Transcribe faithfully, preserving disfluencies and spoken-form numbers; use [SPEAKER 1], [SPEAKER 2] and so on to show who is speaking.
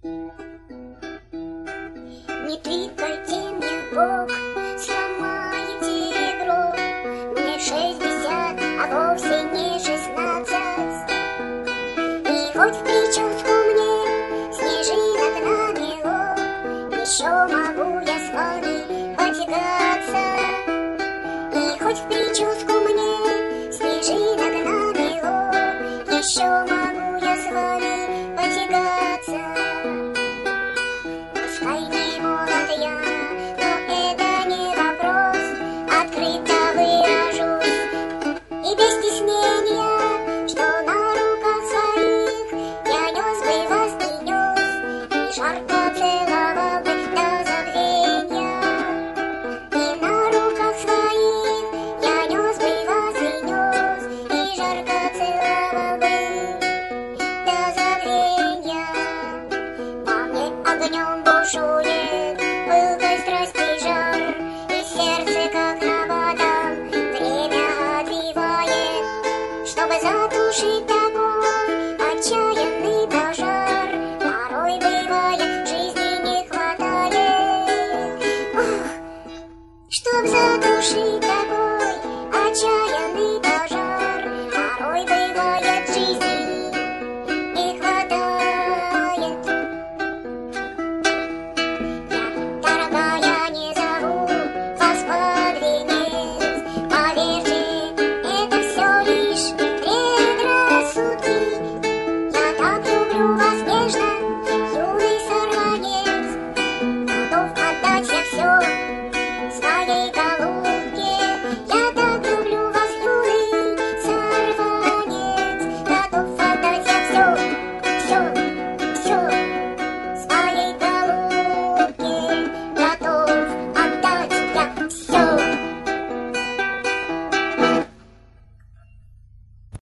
[SPEAKER 1] Не тыкайте мне в бок, сломаете ребро. Мне шестьдесят, а вовсе не шестнадцать. И хоть в прическу мне снежинок намело, еще могу я с вами потягаться. И хоть в прическу мне снежинок намело, еще могу я с вами потягаться. Пускай не молод я, но это не вопрос, открыто выражусь и без стеснения, что на руках своих я нес бы вас, не нес, и жарко целовал бы до забвенья. И на руках своих я нес бы вас, и нес, и жарко целовал бы до забвенья. По мне огнем бушует